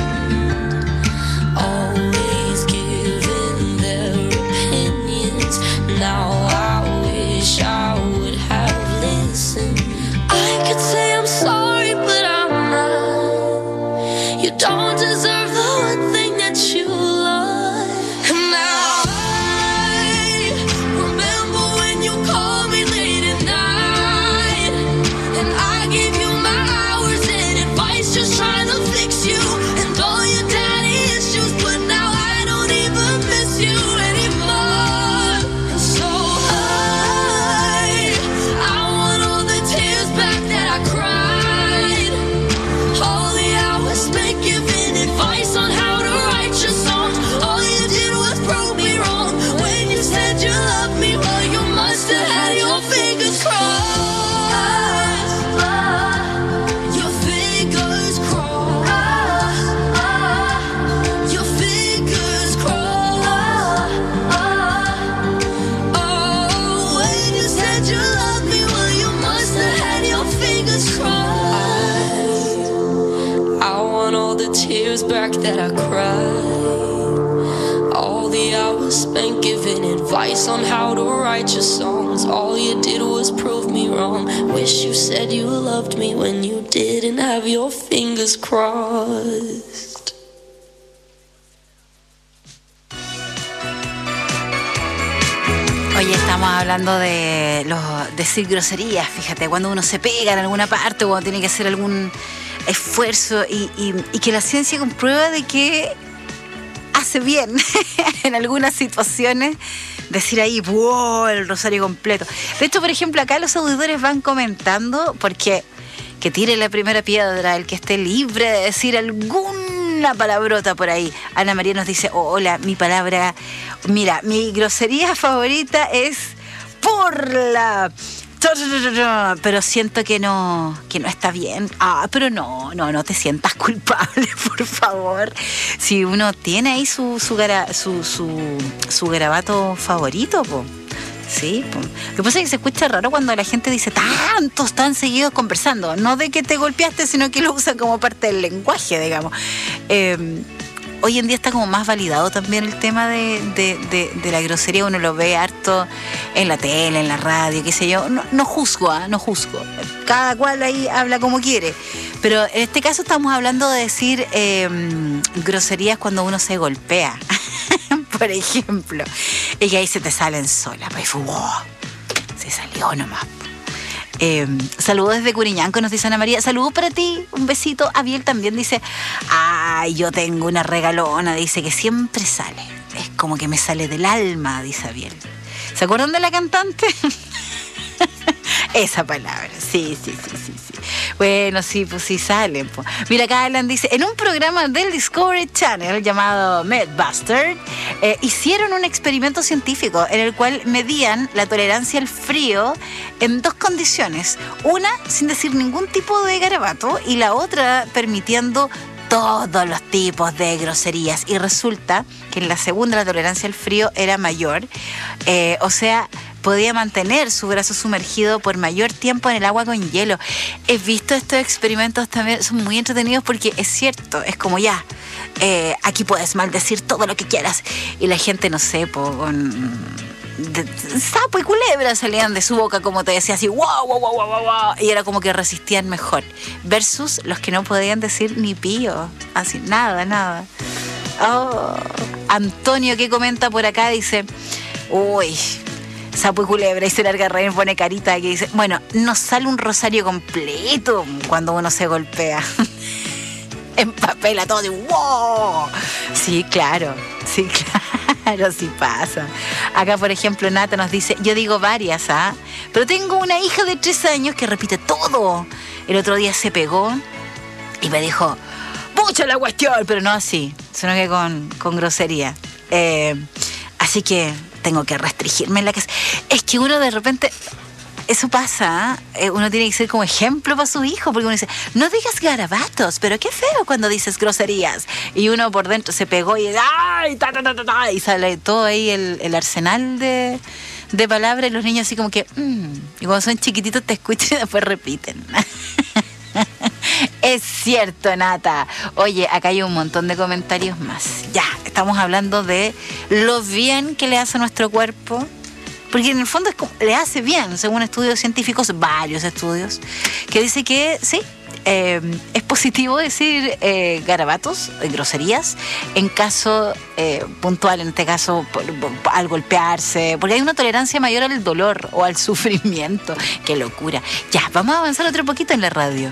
Always giving their opinions. Now I wish I would have listened. I could say I'm sorry, but I'm not. You don't deserve the one thing that you love. And now I remember when you called years back that I cried. All the hours spent giving advice on how to write your songs. All you did was prove me wrong. Wish you said you loved me when you didn't have your fingers crossed. Oye, estamos hablando de los decir groserías, fíjate, cuando uno se pega en alguna parte o cuando tiene que hacer algún esfuerzo y, y, y que la ciencia comprueba de que hace bien en algunas situaciones decir ahí, wow, el rosario completo. De hecho, por ejemplo, acá los auditores van comentando porque que tire la primera piedra el que esté libre de decir alguna palabrota por ahí. Ana María nos dice, oh, hola, mi palabra, mira, mi grosería favorita es por la... Pero siento que no, que no está bien. Ah, pero no, no, no te sientas culpable, por favor. Si uno tiene ahí su su, gara, su, su, su garabato favorito, po. Sí, po. Lo que pasa es que se escucha raro cuando la gente dice tantos, tan seguidos conversando. No de que te golpeaste, sino que lo usan como parte del lenguaje, digamos. Eh, Hoy en día está como más validado también el tema de, de, de, de la grosería. Uno lo ve harto en la tele, en la radio, qué sé yo. No, no juzgo, ¿eh? no juzgo. Cada cual ahí habla como quiere. Pero en este caso estamos hablando de decir eh, groserías cuando uno se golpea. Por ejemplo. Y que ahí se te salen solas. Pues, wow, se salió nomás. Eh, saludos desde Curiñanco, nos dice Ana María. Saludos para ti, un besito. Abiel también dice, ay, yo tengo una regalona, dice que siempre sale. Es como que me sale del alma, dice Abiel. ¿Se acuerdan de la cantante? Esa palabra, sí, sí, sí, sí, sí. Bueno, sí, pues sí salen. Pues. Mira, acá Alan dice, en un programa del Discovery Channel llamado Mythbusters, eh, hicieron un experimento científico en el cual medían la tolerancia al frío en dos condiciones. Una, sin decir ningún tipo de garabato, y la otra, permitiendo todos los tipos de groserías. Y resulta que en la segunda la tolerancia al frío era mayor. Eh, o sea... podía mantener su brazo sumergido por mayor tiempo en el agua con hielo. He visto estos experimentos también, son muy entretenidos porque es cierto, es como ya, eh, aquí puedes maldecir todo lo que quieras. Y la gente, no sé, po, con de, de, sapo y culebra salían de su boca, como te decía, así, wow, wow, wow, wow, wow, y era como que resistían mejor. Versus los que no podían decir ni pío, así, nada, nada. Oh, Antonio, que comenta por acá, dice, uy... sapo y culebra, y se larga a reír, pone carita que dice, bueno, no sale un rosario completo cuando uno se golpea. Empapela todo de wow. Sí, claro, sí, claro, sí pasa. Acá, por ejemplo, Nata nos dice, yo digo varias, ¿ah? Pero tengo una hija de tres años que repite todo. El otro día se pegó y me dijo, pucha la cuestión, pero no así, sino que con, con grosería. Eh, así que tengo que restringirme en la casa. Es que uno de repente, eso pasa, ¿eh? Uno tiene que ser como ejemplo para su hijo, porque uno dice, no digas garabatos, pero qué feo cuando dices groserías. Y uno por dentro se pegó y, ¡ay! Ta, ta, ta, ta, ta, y sale todo ahí el, el arsenal de, de palabras, y los niños así como que, mmm, y cuando son chiquititos te escuchan y después repiten. Es cierto, Nata. Oye, acá hay un montón de comentarios más. Ya, estamos hablando de lo bien que le hace a nuestro cuerpo, porque en el fondo es como, le hace bien, según estudios científicos, varios estudios, que dice que sí, eh, es positivo decir eh, garabatos, eh, groserías, en caso eh, puntual, en este caso por, por, al golpearse, porque hay una tolerancia mayor al dolor o al sufrimiento. ¡Qué locura! Ya, vamos a avanzar otro poquito en la radio.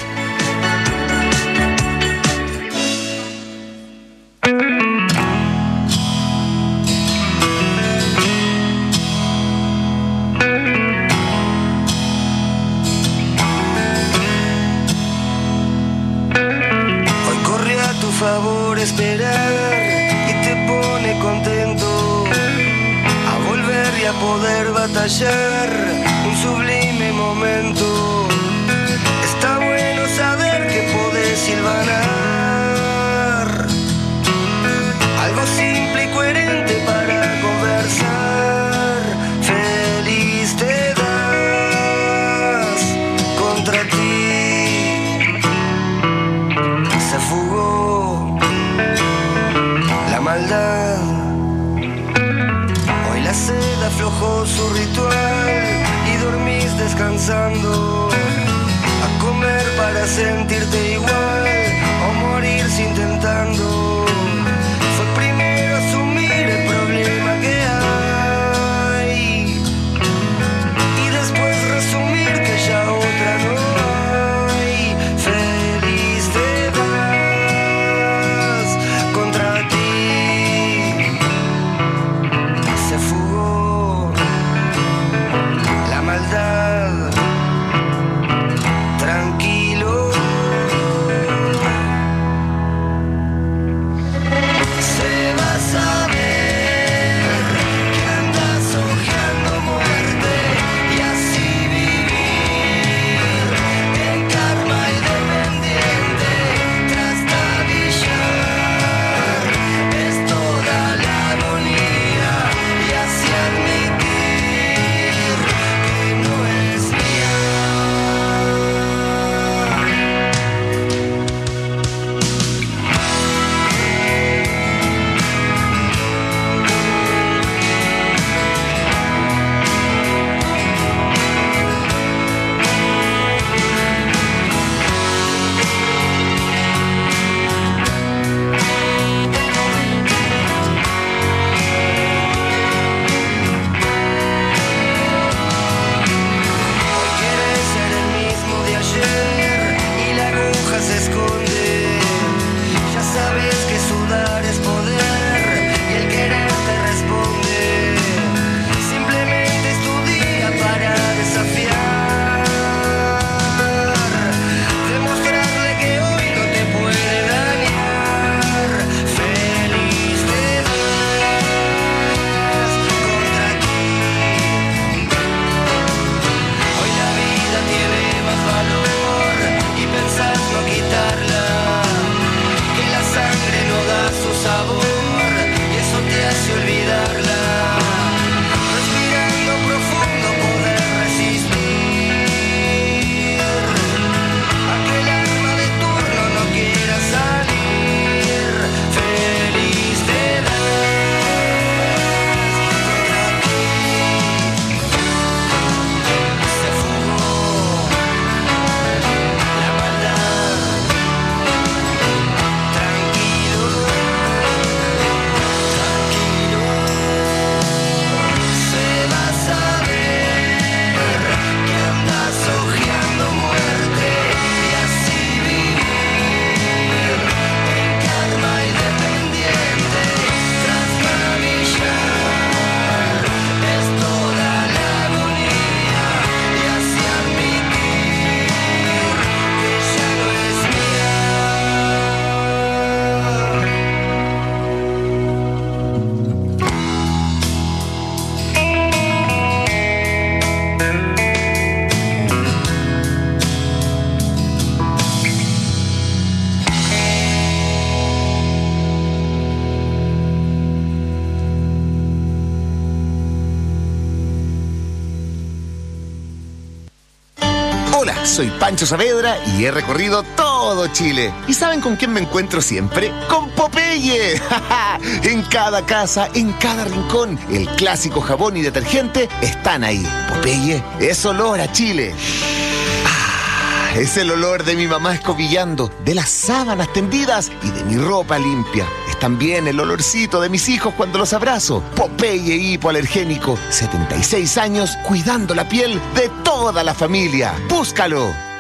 Favor esperar y te pone contento a volver y a poder batallar un sublime momento. Está bueno saber que podés silbanar algo simple y coherente para conversar. Feliz te das contra ti. Se fugó para sentirte igual o morirse intentando. Fue primero asumir el problema que hay y después resumir que ya otra no hay. Feliz te vas contra ti. Se fugó la maldad. Tranquilo. Se va a saber que andas ojeando muerte y así vivir en karma y dependiente. Trastabillar es toda la agonía y así admitir que no es mía. Hoy quieres ser el mismo de ayer y la aguja se esconde. Ya sabes que sudar es poder y el querer te responde. Simplemente es tu día para desafiar, demostrarle que hoy no te puede dañar. Feliz te vas contra ti. Hoy la vida tiene más valor y pensás no quitarla, que la sangre no da su sabor y eso te hace olvidarla. Respirando profundo poder resistir a que el alma de turno no quiera salir. Feliz te das contra ti. Se fugó la maldad. Tranquilo, tranquilo. Se va a saber que andas ojeando muerte y así vivir en karma y dependiente. Trastabillar es toda la agonía y así admitir que ya no es mía. Hola, soy Pancho Saavedra y he recorrido todo Chile. ¿Y saben con quién me encuentro siempre? ¡Con Popeye! En cada casa, en cada rincón, el clásico jabón y detergente están ahí. Popeye es olor a Chile. Ah, es el olor de mi mamá escobillando, de las sábanas tendidas y de mi ropa limpia. Es también el olorcito de mis hijos cuando los abrazo. Popeye hipoalergénico, setenta y seis años cuidando la piel de toda la familia. ¡Búscalo!